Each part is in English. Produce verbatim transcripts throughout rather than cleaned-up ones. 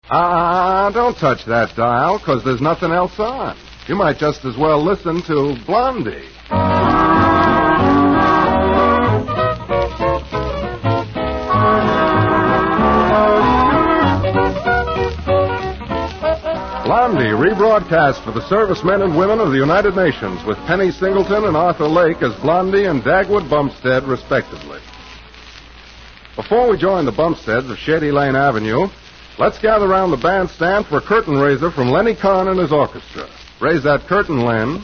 Ah, uh, don't touch that dial, because there's nothing else on. You might just as well listen to Blondie. Blondie, rebroadcast for the servicemen and women of the United Nations with Penny Singleton and Arthur Lake as Blondie and Dagwood Bumstead, respectively. Before we join the Bumsteads of Shady Lane Avenue, let's gather around the bandstand for a curtain raiser from Lenny Kahn and his orchestra. Raise that curtain, Len.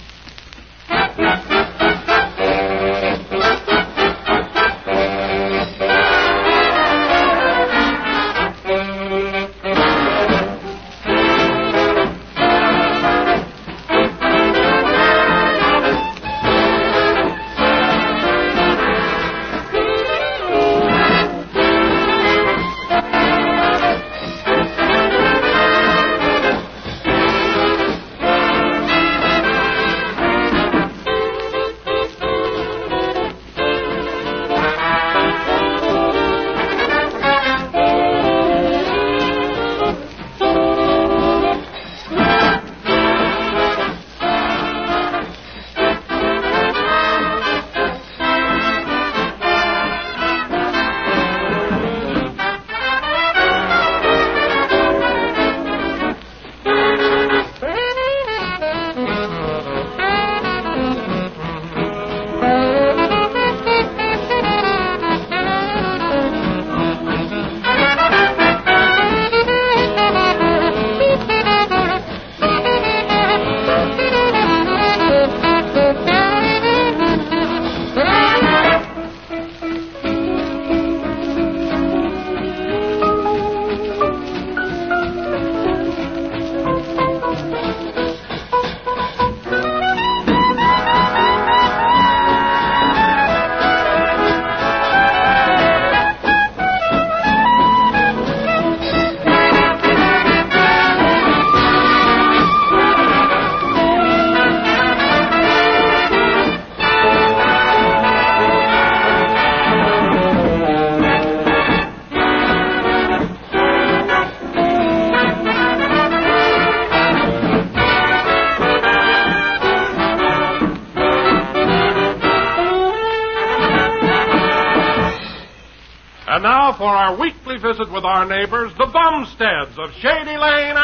And now for our weekly visit with our neighbors, the Bumsteads of Shady Lane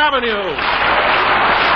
Avenue.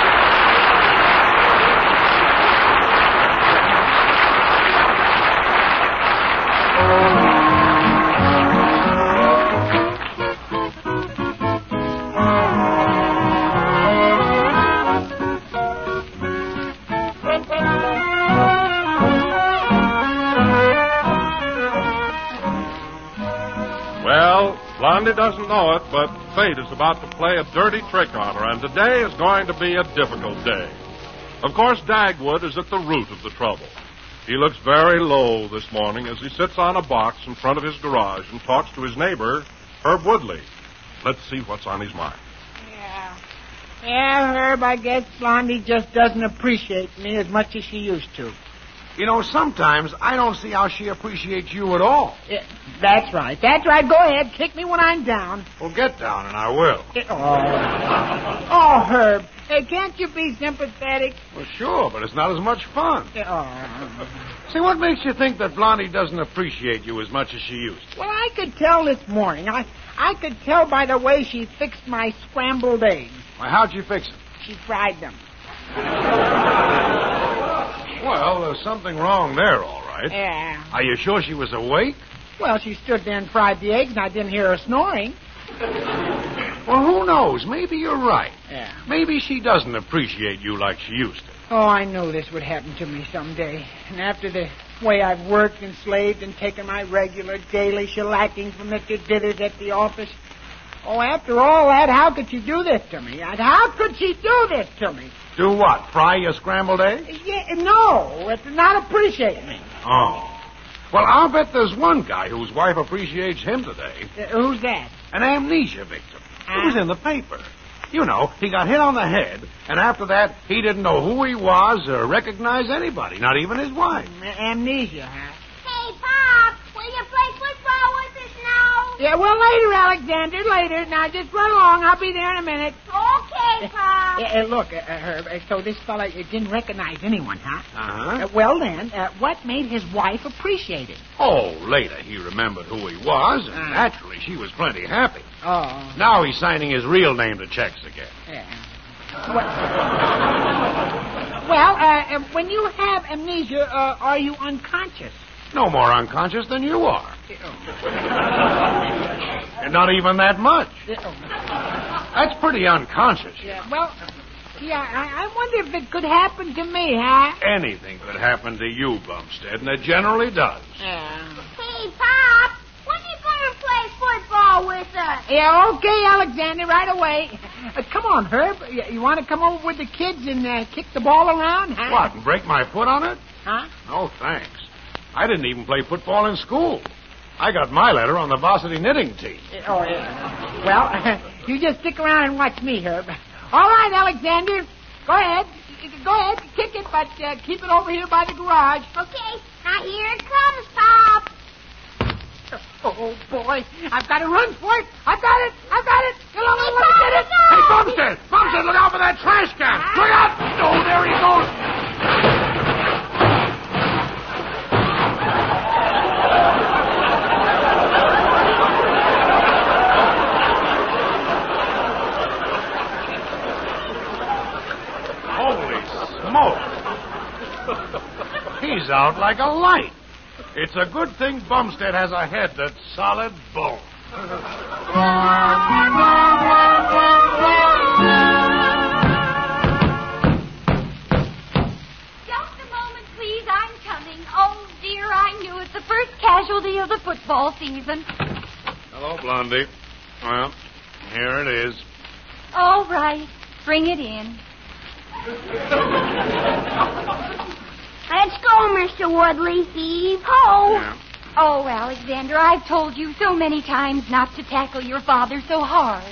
Well, Blondie doesn't know it, but fate is about to play a dirty trick on her, and today is going to be a difficult day. Of course, Dagwood is at the root of the trouble. He looks very low this morning as he sits on a box in front of his garage and talks to his neighbor, Herb Woodley. Let's see what's on his mind. Yeah. Yeah, Herb, I guess Blondie just doesn't appreciate me as much as she used to. You know, sometimes I don't see how she appreciates you at all. Yeah, that's right. That's right. Go ahead. Kick me when I'm down. Well, get down, and I will. Yeah, oh. oh, Herb. Hey, can't you be sympathetic? Well, sure, but it's not as much fun. Yeah, oh. See, what makes you think that Blondie doesn't appreciate you as much as she used to? Well, I could tell this morning. I I could tell by the way she fixed my scrambled eggs. Why, how'd you fix them? She fried them. Well, there's something wrong there, all right. Yeah. Are you sure she was awake? Well, she stood there and fried the eggs, and I didn't hear her snoring. Well, who knows? Maybe you're right. Yeah. Maybe she doesn't appreciate you like she used to. Oh, I knew this would happen to me someday. And after the way I've worked and slaved and taken my regular daily shellacking from Mister Dithers at the office. Oh, after all that, how could she do this to me? How could she do this to me? Do what? Fry your scrambled eggs? Yeah, no, it's not appreciate me. Oh. Well, I'll bet there's one guy whose wife appreciates him today. Uh, who's that? An amnesia victim. Huh? It was in the paper. You know, he got hit on the head, and after that, he didn't know who he was or recognize anybody, not even his wife. Mm, amnesia, huh? Hey, Pop, will you play football with us now? Yeah, well, later, Alexander, later. Now, just run along. I'll be there in a minute. Okay, Pop. Uh, uh, look, uh, Herb, uh, so this fella uh, didn't recognize anyone, huh? Uh-huh. Uh, well, then, uh, what made his wife appreciate it? Oh, later he remembered who he was, and Uh. naturally she was plenty happy. Oh. Now he's signing his real name to checks again. Yeah. Well, well uh, uh, when you have amnesia, uh, are you unconscious? No more unconscious than you are. And not even that much. That's pretty unconscious. Yeah, well, yeah, I, I wonder if it could happen to me, huh? Anything could happen to you, Bumstead, and it generally does. Yeah. Hey, Pop, when are you going to play football with us? Yeah, okay, Alexander, right away. Uh, come on, Herb. You, you want to come over with the kids and uh, kick the ball around? Huh? What, and break my foot on it? Huh? No, thanks. I didn't even play football in school. I got my letter on the varsity knitting team. Oh, yeah. Well, you just stick around and watch me, Herb. All right, Alexander. Go ahead. Go ahead. Kick it, but uh, keep it over here by the garage. Okay, now here it comes, Pop. Oh, boy. I've got to run for it. I've got it. I've got it. Come on, Hey, let me Pop, get it. no! Hey, Bumstead! Bumstead, look out for that trash can! Look out! Oh, there he goes! Holy smoke! He's out like a light. It's a good thing Bumstead has a head that's solid bone. Just a moment, please. I'm coming. Oh, dear, I knew it. The first casualty of the football season. Hello, Blondie. Well, here it is. All right. Bring it in. Let's go, Mister Woodley. Heave ho. Yeah. Oh, Alexander, I've told you so many times not to tackle your father so hard.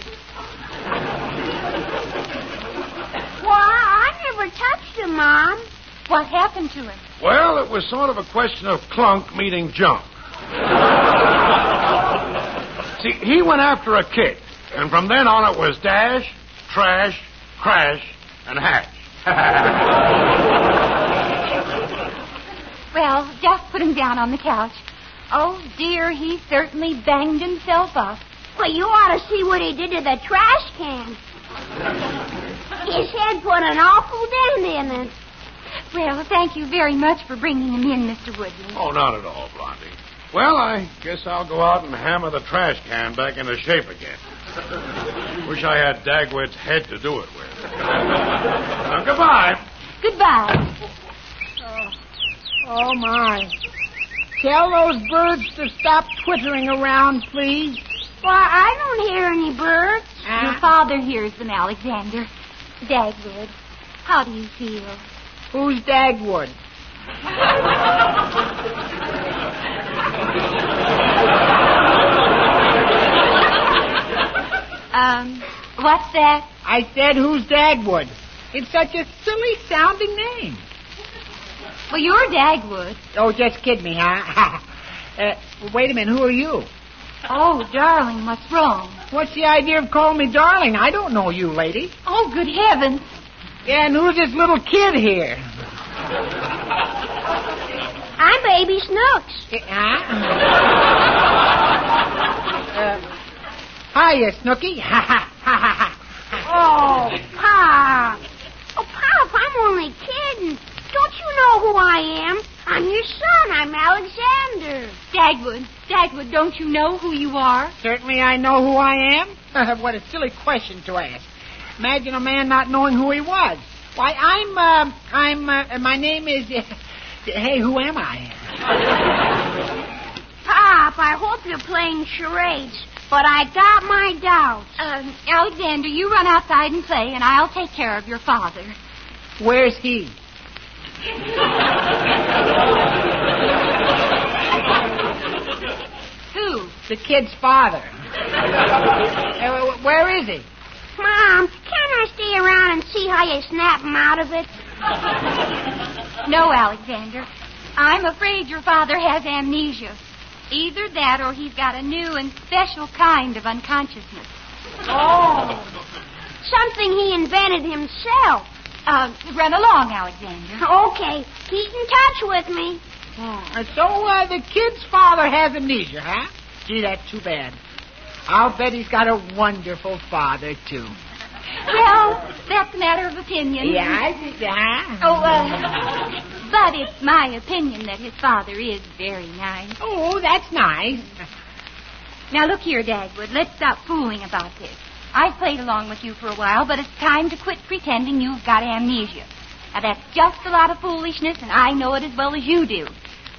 Why, I never touched him, Mom. What happened to him? Well, it was sort of a question of clunk meeting junk. See, he went after a kick, and from then on it was dash, trash, crash, and hatch. Well, just put him down on the couch. Oh, dear, he certainly banged himself up. Well, you ought to see what he did to the trash can. His head put an awful dent in it. Well, thank you very much for bringing him in, Mister Woodley. Oh, not at all, Blondie. Well, I guess I'll go out and hammer the trash can back into shape again. Wish I had Dagwood's head to do it with. Now, goodbye. Goodbye. Oh, my. Tell those birds to stop twittering around, please. Why, I don't hear any birds. Your father hears them, Alexander. Dagwood, how do you feel? Who's Dagwood? Um, what's that? I said, who's Dagwood? It's such a silly sounding name. Well, you're Dagwood. Oh, just kid me, huh? uh, wait a minute, who are you? Oh, darling, what's wrong? What's the idea of calling me darling? I don't know you, lady. Oh, good heavens. Yeah, and who's this little kid here? I'm Baby Snooks. Uh, huh? uh, hiya, Snooky. Ha ha ha ha. Oh, Pop. Oh, Pop, I'm only kidding. Don't you know who I am? I'm your son. I'm Alexander. Dagwood, Dagwood, don't you know who you are? Certainly I know who I am. What a silly question to ask. Imagine a man not knowing who he was. Why, I'm, uh, I'm, uh, my name is, uh, hey, who am I? Pop, I hope you're playing charades, but I got my doubts. Um, Alexander, you run outside and play, and I'll take care of your father. Where's he? Who? The kid's father. Uh, where is he? Mom, can't I stay around and see how you snap him out of it? No, Alexander. I'm afraid your father has amnesia. Either that or he's got a new and special kind of unconsciousness. Oh. Something he invented himself. Uh, run along, Alexander. Okay. Keep in touch with me. Oh, so, uh, the kid's father has amnesia, huh? Gee, that's too bad. I'll bet he's got a wonderful father, too. Well, that's a matter of opinion. Yeah, I think that. Oh, uh, but it's my opinion that his father is very nice. Oh, that's nice. Now, look here, Dagwood. Let's stop fooling about this. I've played along with you for a while, but it's time to quit pretending you've got amnesia. Now, that's just a lot of foolishness, and I know it as well as you do.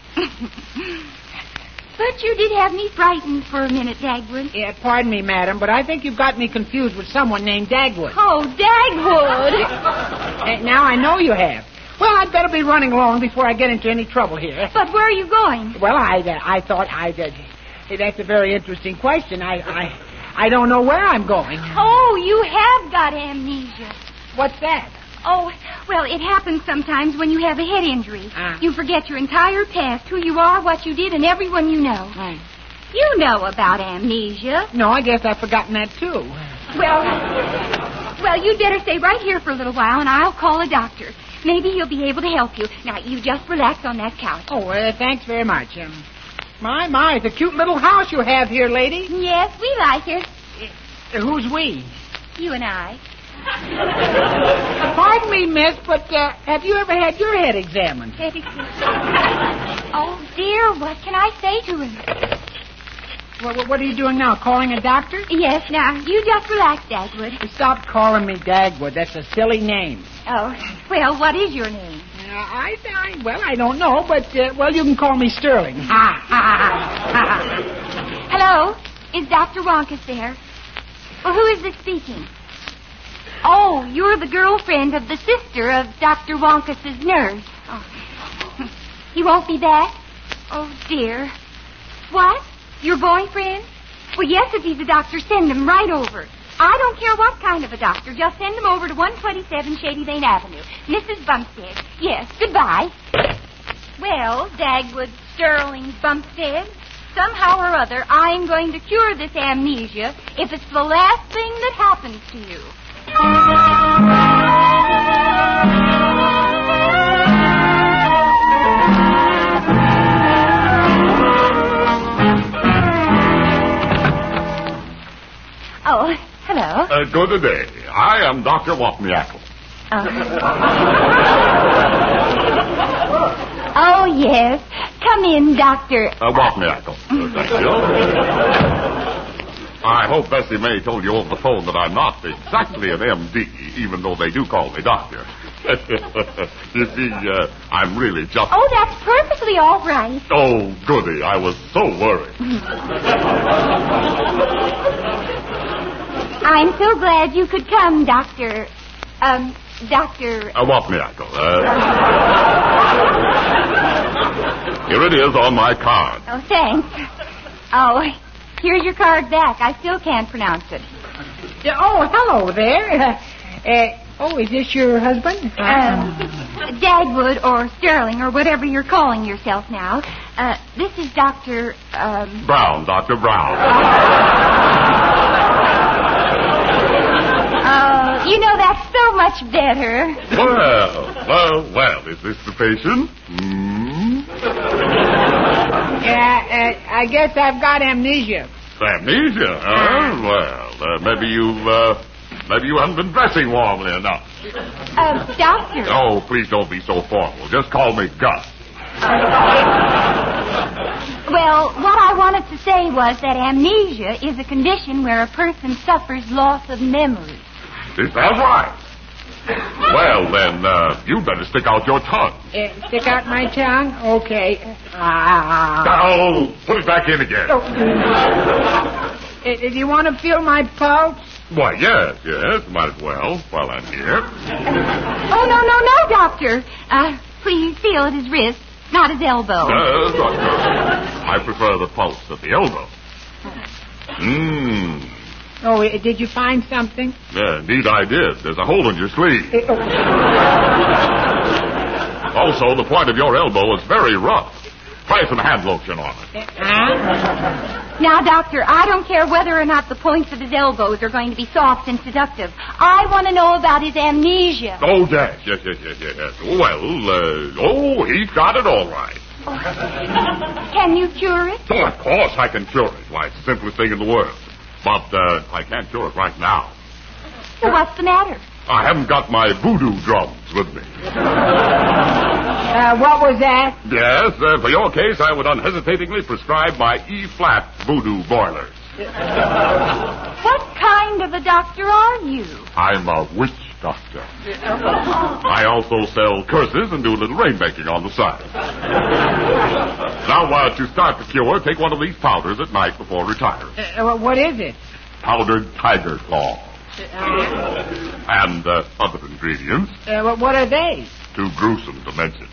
But you did have me frightened for a minute, Dagwood. Yeah, pardon me, madam, but I think you've got me confused with someone named Dagwood. Oh, Dagwood! Uh, now I know you have. Well, I'd better be running along before I get into any trouble here. But where are you going? Well, I uh, I thought I'd... Uh, hey, that's a very interesting question. I, I, I don't know where I'm going. Oh, you have got amnesia. What's that? Oh, well, it happens sometimes when you have a head injury. Ah. You forget your entire past, who you are, what you did, and everyone you know. Hmm. You know about amnesia. No, I guess I've forgotten that, too. Well, well, you'd better stay right here for a little while, and I'll call a doctor. Maybe he'll be able to help you. Now, you just relax on that couch. Oh, uh, thanks very much. Um, my, my, it's a cute little house you have here, lady. Yes, we like it. Uh, who's we? You and I. Pardon me, miss, but uh, have you ever had your head examined? Oh, dear, what can I say to him? Well, what are you doing now, calling a doctor? Yes, now, you just relax, Dagwood. Stop calling me Dagwood. That's a silly name. Oh, well, what is your name? Uh, I, I, well, I don't know, but, uh, well, you can call me Sterling. Ha, ha, ha. Hello? Is Doctor Wonkus there? Well, who is this speaking? Oh, you're the girlfriend of the sister of Doctor Wonkus's nurse. Oh. He won't be back? Oh, dear. What? Your boyfriend? Well, yes, if he's a doctor, send him right over. I don't care what kind of a doctor. Just send him over to one twenty-seven Shady Lane Avenue. Missus Bumstead. Yes, goodbye. Well, Dagwood Sterling Bumstead, somehow or other, I'm going to cure this amnesia if it's the last thing that happens to you. Oh, hello. Uh, good day. I am Doctor Wapniackle. Oh. Oh, yes. Come in, Doctor. Uh, Wapniackle. Uh, thank you. I hope Bessie May told you over the phone that I'm not exactly an M D, even though they do call me doctor. You see, uh, I'm really just... Oh, that's perfectly all right. Oh, goody. I was so worried. I'm so glad you could come, Doctor... Um, Doctor... Uh, Wapniackle. Uh... Here it is on my card. Oh, thanks. Oh, here's your card back. I still can't pronounce it. Yeah, oh, hello there. Uh, uh, oh, is this your husband? Um, Dagwood or Sterling or whatever you're calling yourself now. Uh, this is Doctor... Um... Brown, Doctor Brown. Oh, you know, that's so much better. Well, well, well, is this the patient? Hmm? Yeah, uh, I guess I've got amnesia. Amnesia? Oh, well, uh, maybe you, uh, maybe you haven't been dressing warmly enough. Uh, Doctor. Oh, please don't be so formal. Just call me Gus. Well, what I wanted to say was that amnesia is a condition where a person suffers loss of memory. Is that right? Well, then, uh, you'd better stick out your tongue. Uh, stick out my tongue? Okay. Ah. Oh, put it back in again. Oh. Uh, do you want to feel my pulse? Why, yes, yes, might as well, while I'm here. Oh, no, no, no, Doctor. Uh, please feel at his wrist, not his elbow. Uh, doctor, I prefer the pulse at the elbow. Mmm. Oh, uh, did you find something? Yeah, indeed I did. There's a hole in your sleeve. Uh, oh. Also, the point of your elbow is very rough. Try some hand lotion on it. Huh? Now, Doctor, I don't care whether or not the points of his elbows are going to be soft and seductive. I want to know about his amnesia. Oh, yes, yes, yes, yes, yes. yes. Well, uh, oh, he's got it all right. Can you cure it? Oh, of course I can cure it. Why, it's the simplest thing in the world. But uh, I can't cure it right now. So what's the matter? I haven't got my voodoo drums with me. Uh, what was that? Yes, uh, for your case, I would unhesitatingly prescribe my E-flat voodoo boilers. What kind of a doctor are you? I'm a witch doctor. I also sell curses and do a little rainmaking on the side. Now, uh, to start the cure, take one of these powders at night before retiring. Uh, what is it? Powdered tiger claw. Uh, And uh, other ingredients, uh, what are they? too gruesome to mention.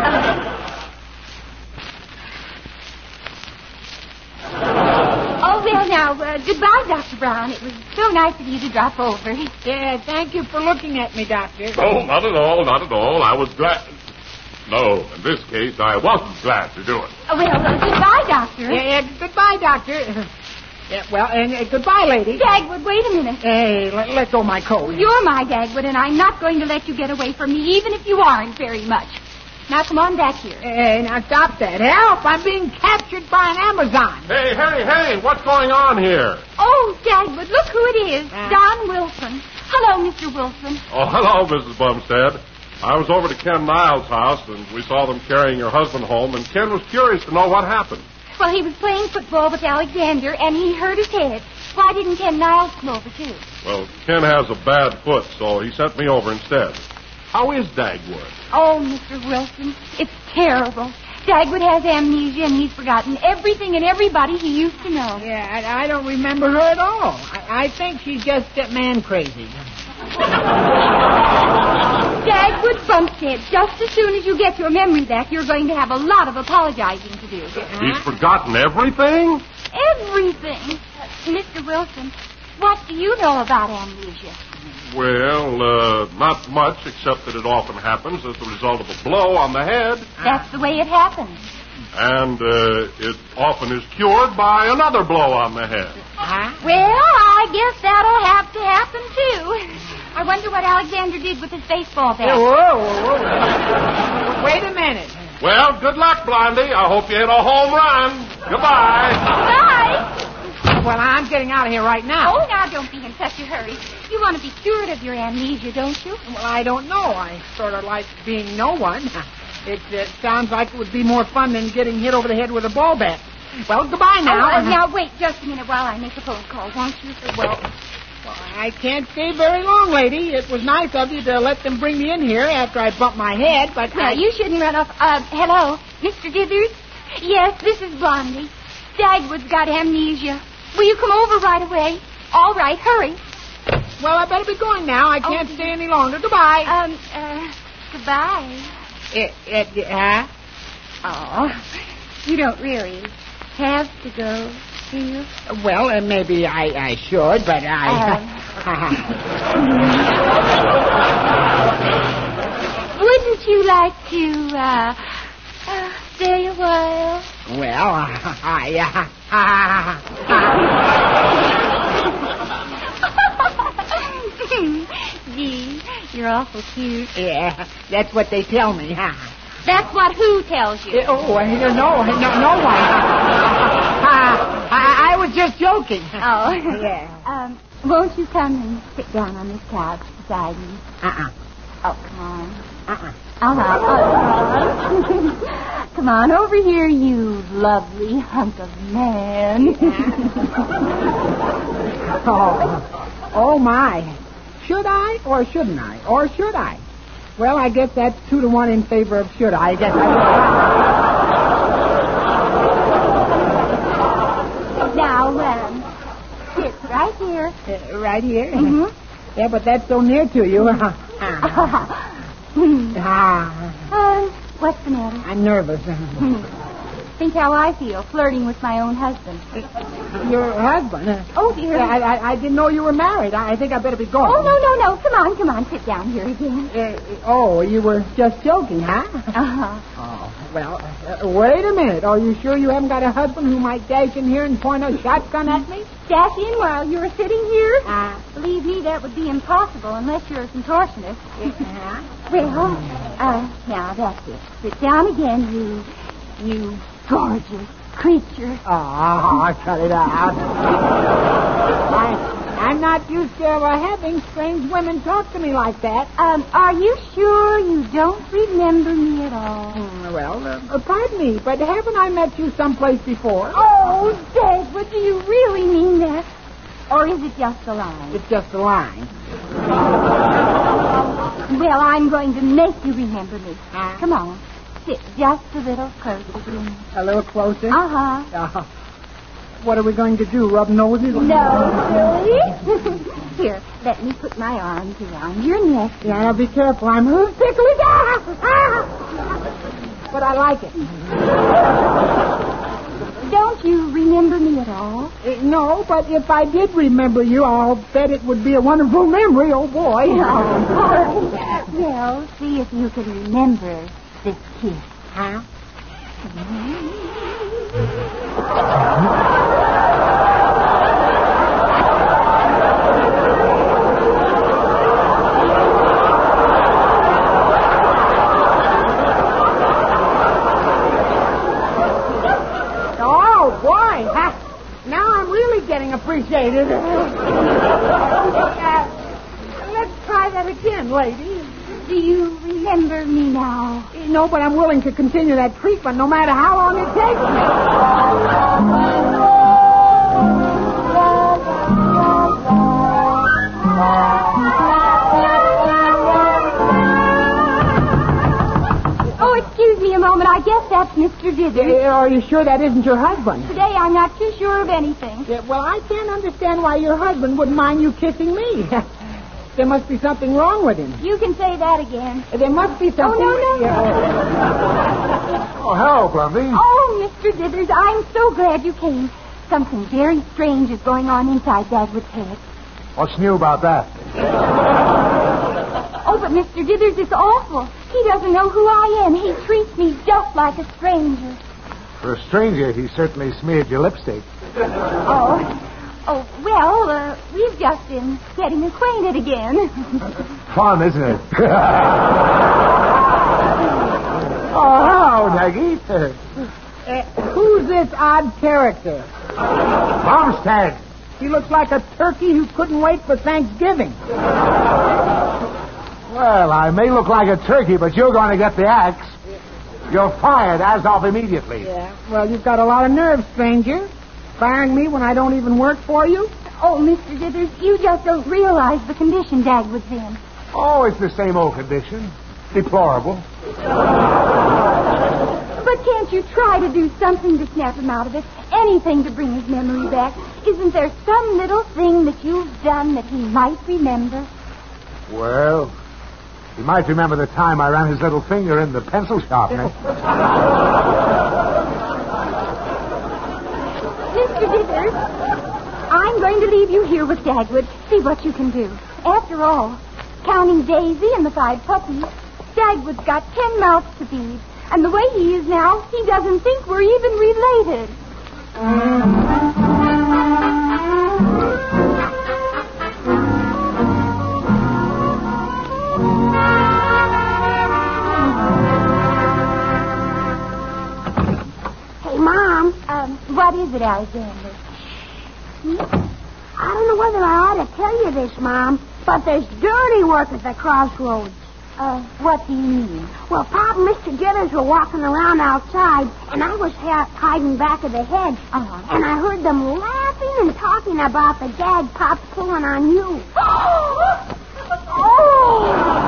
Oh, well, now, uh, goodbye, Doctor Brown. It was so nice of you to drop over. Yeah, thank you for looking at me, Doctor. Oh, not at all, not at all. I was glad... No, in this case, I wasn't glad to do it. Oh, well, uh, goodbye, Doctor. Yeah, yeah, goodbye, Doctor. Yeah, well, and uh, goodbye, lady. Dagwood, wait a minute. Hey, let, let go my coat. You're my Dagwood, and I'm not going to let you get away from me, even if you aren't very much. Now, come on back here. Hey, now stop that. Help! I'm being captured by an Amazon. Hey, hey, hey, what's going on here? Oh, Dagwood, look who it is. Uh. Don Wilson. Hello, Mister Wilson. Oh, hello, Missus Bumstead. I was over to Ken Niles' house, and we saw them carrying your husband home, and Ken was curious to know what happened. Well, he was playing football with Alexander, and he hurt his head. Why didn't Ken Niles come over, too? Well, Ken has a bad foot, so he sent me over instead. How is Dagwood? Oh, Mister Wilson, it's terrible. Dagwood has amnesia, and he's forgotten everything and everybody he used to know. Yeah, I, I don't remember her at all. I, I think she's just uh, man crazy. Dagwood Bumstead, just as soon as you get your memory back, you're going to have a lot of apologizing to do. He's forgotten everything? Everything. Mister Wilson, what do you know about amnesia? Well, uh, not much, except that it often happens as the result of a blow on the head. That's the way it happens. And uh, it often is cured by another blow on the head. Huh? Well, I guess that'll have to happen, too. I wonder what Alexander did with his baseball bat. Whoa, whoa, whoa. Wait a minute. Well, good luck, Blondie. I hope you hit a home run. Goodbye. Bye. Well, I'm getting out of here right now. Oh, now don't be in such a hurry. You want to be cured of your amnesia, don't you? Well, I don't know. I sort of like being no one. It, it sounds like it would be more fun than getting hit over the head with a ball bat. Well, goodbye now. Oh, uh, now, wait just a minute while I make a phone call, won't you? Well, well, I can't stay very long, lady. It was nice of you to let them bring me in here after I bumped my head, but... Now, I... you shouldn't run off. Uh, hello? Mister Dithers? Yes, this is Blondie. Dagwood's got amnesia. Will you come over right away? All right, hurry. Well, I better be going now. I can't Oh. stay any longer. Goodbye. Um, uh, goodbye. It, it, huh? Oh, you don't really have to go, do you? Well, uh, maybe I, I should, but I... Wouldn't you like to, uh, uh stay a while? well, I... Gee, you're awful cute. yeah, that's what they tell me. That's what who tells you? oh, I don't know. No, no one. I, I was just joking. Oh. Yeah. Um, won't you come and sit down on this couch beside me? Uh-uh. Oh, come on. Uh-uh. Uh-huh. Come on over here, you lovely hunk of man. oh. oh, my. Should I or shouldn't I? Or should I? Well, I guess that's two to one in favor of should I. I guess I Now, um, sit right here. uh, right here? Mm-hmm. Yeah, but that's so near to you. ah, uh, what's the matter? I'm nervous. Think how I feel, flirting with my own husband. Your husband? Uh, Oh, dear. I, I, I didn't know you were married. I, I think I better be going. Oh, no, no, no. Come on, come on. Sit down here again. Uh, oh, you were just joking, huh? Uh-huh. Oh, well, uh, wait a minute. Are you sure you haven't got a husband who might dash in here and point a shotgun at me? Dash in while you're sitting here? Uh, Believe me, that would be impossible unless you're a contortionist. uh, Well, uh, now that's it. Sit down again, you, you gorgeous creature. oh, cut it out. I, I'm not used to uh, having strange women talk to me like that. Um, are you sure you don't remember me at all? Mm, well, uh, pardon me, but haven't I met you someplace before? Oh, Dagwood, do you really mean that? Or is it just a line? It's just a line. Well, I'm going to make you remember me. Uh, Come on. Sit just a little closer to me. A little closer? Uh-huh. Uh, what are we going to do, rub noses? No, silly. Here, let me put my arms around your neck. Yeah, now be careful. I'm a little tickly. Ah! Ah! But I like it. Don't you remember me at all? Uh, no, but if I did remember you, I'll bet it would be a wonderful memory, oh boy. Oh, well, see if you can remember this kiss. Huh? Oh, boy. Huh? Now I'm really getting appreciated. uh, let's try that again, lady. Do you remember me now? No, but I'm willing to continue that treatment no matter how long it takes Oh, excuse me a moment. I guess that's Mister Dithers. me. Are you sure that isn't your husband? Today I'm not too sure of anything. Yeah, well, I can't understand why your husband wouldn't mind you kissing me. There must be something wrong with him. You can say that again. There must be something... no, no. Yeah. Oh, hello, Blondie. Oh, Mister Dithers, I'm so glad you came. Something very strange is going on inside Dagwood's head. What's new about that? Oh, but Mister Dithers, it's awful. He doesn't know who I am. He treats me just like a stranger. For a stranger, he certainly smeared your lipstick. Oh. Oh, well, uh, we've just been getting acquainted again. Fun, isn't it? Oh, hello, Naggy. Uh, who's this odd character? Bumstead. He looks like a turkey who couldn't wait for Thanksgiving. Well, I may look like a turkey, but you're going to get the axe. You're fired as of immediately. Yeah, well, you've got a lot of nerve, stranger. Firing me when I don't even work for you? Oh, Mister Dithers, you just don't realize the condition Dagwood's in. Oh, it's the same old condition. Deplorable. But can't you try to do something to snap him out of it? Anything to bring his memory back? Isn't there some little thing that you've done that he might remember? Well, he might remember the time I ran his little finger in the pencil sharpener. Mister Dithers, I'm going to leave you here with Dagwood. See what you can do. After all, counting Daisy and the five puppies, Dagwood's got ten mouths to feed. And the way he is now, he doesn't think we're even related. Hey, Mom. Um, what is it, Alexander? I don't know whether I ought to tell you this, Mom, but there's dirty work at the crossroads. Uh, what do you mean? Well, Pop and Mister Githers were walking around outside, and I was ha- hiding back of the hedge. Uh-huh. And I heard them laughing and talking about the gag Pop's pulling on you. Oh!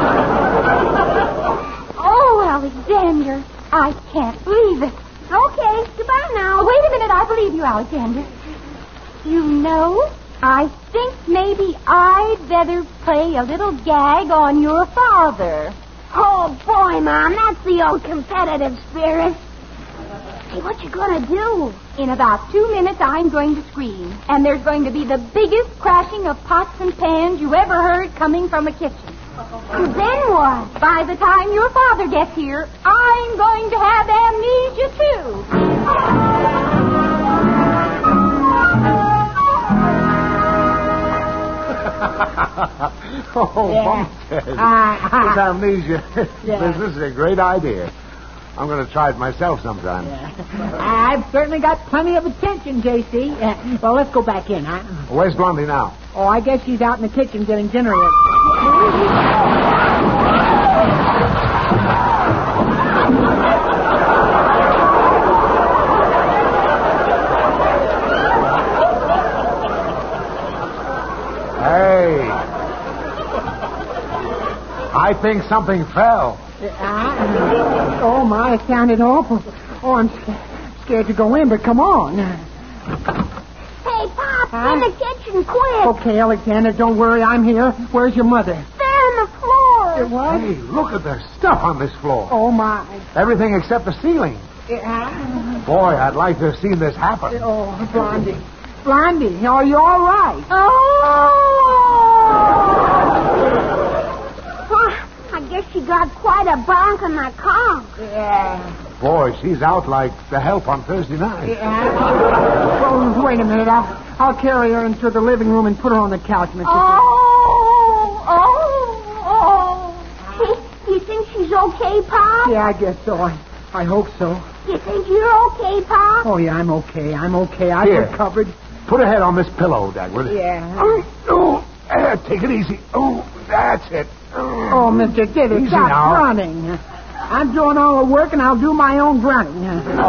Oh, Alexander, I can't believe it. Okay, goodbye now. Oh, wait a minute, I believe you, Alexander. You know, I think maybe I'd better play a little gag on your father. Oh, boy, Mom, that's the old competitive spirit. Hey, what you gonna do? In about two minutes, I'm going to scream. And there's going to be the biggest crashing of pots and pans you ever heard coming from a kitchen. And then what? By the time your father gets here, I'm going to have amnesia, too. oh, Yeah. Bumstead. Uh, This amnesia Yeah. business is a great idea. I'm going to try it myself sometime. I've certainly got plenty of attention, J C. Uh, well, let's go back in, huh? Where's Blondie now? Oh, I guess she's out in the kitchen getting dinner ready. Hey. I think something fell. Uh, oh, my, it sounded awful. Oh, I'm scared, scared to go in, but come on. Hey, Pop, Huh? in the kitchen, quick. Okay, Alexander, don't worry, I'm here. Where's your mother? They're on the floor. What? Hey, look at the stuff on this floor. Oh, my. Everything except the ceiling. Uh, Boy, I'd like to have seen this happen. oh, Blondie. Blondie, are you all right? Oh! I guess she got quite a bonk on the conch. Yeah. Boy, she's out like the help on Thursday night. Yeah. Oh, wait a minute. I'll, I'll carry her into the living room and put her on the couch, Mister Oh, oh, oh. You think she's okay, Pop? Yeah, I guess so. I, I hope so. You think you're okay, Pop? Oh, yeah, I'm okay. I'm okay. I've Here. recovered. Put her head on this pillow, Dagwood. Yeah. Oh, oh, uh, take it easy. Oh, that's it. Oh, Mister Diddy, Easy stop now. running. I'm doing all the work, and I'll do my own grunting.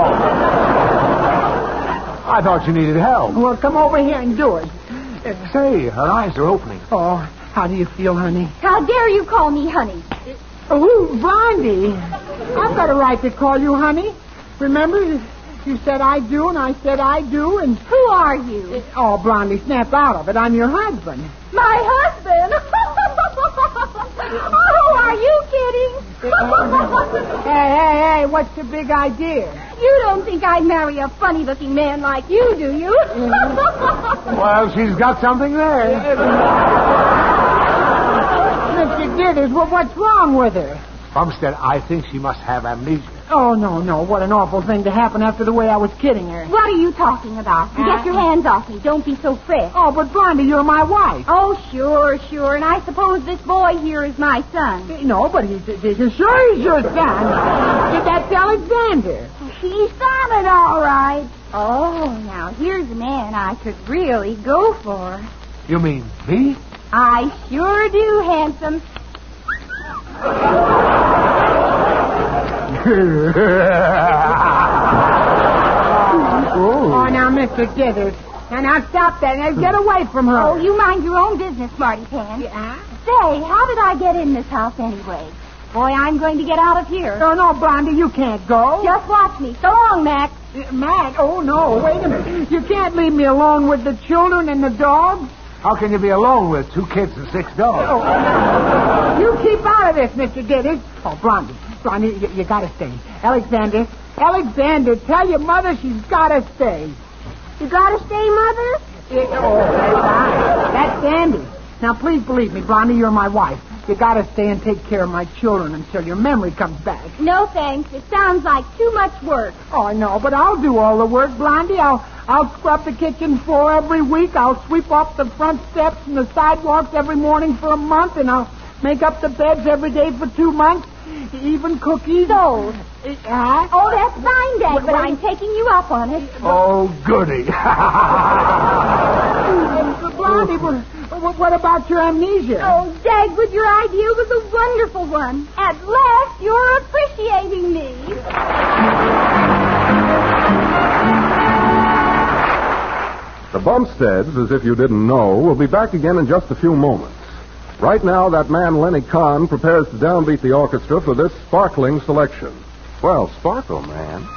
I thought you needed help. Well, come over here and do it. Say, her eyes are opening. Oh, how do you feel, honey? How dare you call me honey? Oh, Blondie. I've got a right to call you honey. Remember, you said I do, and I said I do, and... Who are you? Oh, Blondie, snap out of it. I'm your husband. My husband? Oh, are you kidding? Hey, hey, hey, what's the big idea? You don't think I'd marry a funny-looking man like you, do you? Well, she's got something there. Mister Dithers, well, what's wrong with her? Bumstead, I think she must have amnesia. Oh, no, no. What an awful thing to happen after the way I was kidding her. What are you talking about? Get your hands off me. Don't be so fresh. Oh, but Blondie, you're my wife. Oh, sure, sure. And I suppose this boy here is my son. No, but he's, he's sure he's your son. That's Alexander. She sounded all right. Oh, now here's a man I could really go for. You mean me? I sure do, handsome. Oh, now, Mister Dithers. Now, now, stop that. Now, get away from her. Oh, you mind your own business, Smarty Pants. Yeah? Say, how did I get in this house anyway? Boy, I'm going to get out of here. No, no, Blondie, you can't go. Just watch me. So long, Mac. Uh, Matt, oh, no, wait a minute. You can't leave me alone with the children and the dogs. How can you be alone with two kids and six dogs? Oh. You keep out of this, Mister Dithers. Oh, Blondie, Blondie, you, you gotta stay. Alexander, Alexander, tell your mother she's gotta stay. You gotta stay, Mother? It, oh, that's, that's Sandy. Now, please believe me, Blondie, you're my wife. You gotta stay and take care of my children until your memory comes back. No, thanks. It sounds like too much work. Oh, no, but I'll do all the work, Blondie. I'll I'll scrub the kitchen floor every week. I'll sweep off the front steps and the sidewalks every morning for a month, and I'll make up the beds every day for two months. Even cookies. So, Huh? oh, that's fine, Dad, Wait, but wait. I'm taking you up on it. Oh, goody. Blondie, what, what- what about your amnesia? Oh, Dagwood, your idea was a wonderful one. At last, you're appreciating me. The Bumsteads, as if you didn't know, will be back again in just a few moments. Right now, that man Lenny Kahn prepares to downbeat the orchestra for this sparkling selection. Well, sparkle, man.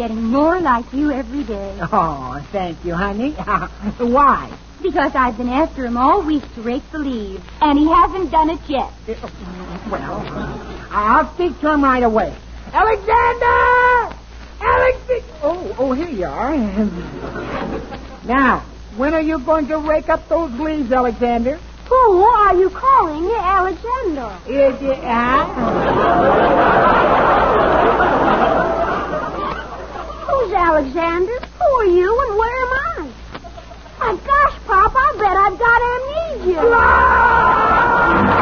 getting more like you every day. Oh, thank you, honey. Why? Because I've been after him all week to rake the leaves, and he hasn't done it yet. Well, I'll speak to him right away. Alexander! Alex! Oh, oh, here you are. Now, when are you going to rake up those leaves, Alexander? Who are you calling Alexander? Is it, huh? Who's Alexander? Who are you and where am I? My gosh, Pop, I bet I've got amnesia.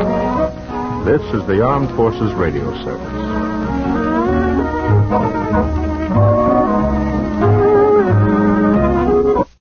This is the Armed Forces Radio Service.